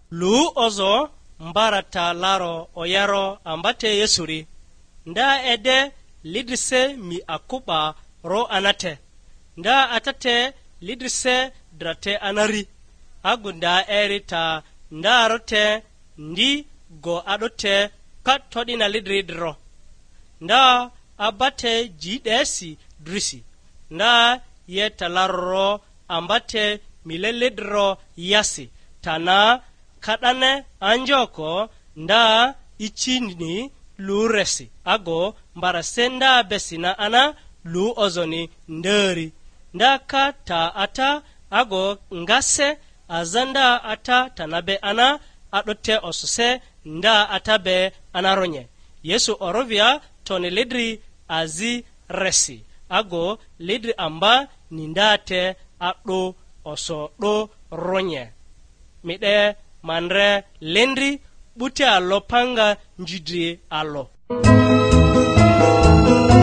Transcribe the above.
lu ozo mbarata laro oyaro ambate yesuri nda ede lidrise mi akuba ro anate nda atate lidrise drate anari agunda erita nda rote ndi go adote katodina lidridro nda abate jidesi drisi nda yetalaro ambate milelidro yasi tana kadane anjoko nda ichini luresi ago mbarasenda besina ana lu ozoni nderi nda kata ata ago ngase azanda ata tanabe ana adote osuse nda atabe anaronye Yesu orovia toni lidri azi resi ago lidri amba nindate ado oso do ronye mide manre lendri bute allo panga njidri allo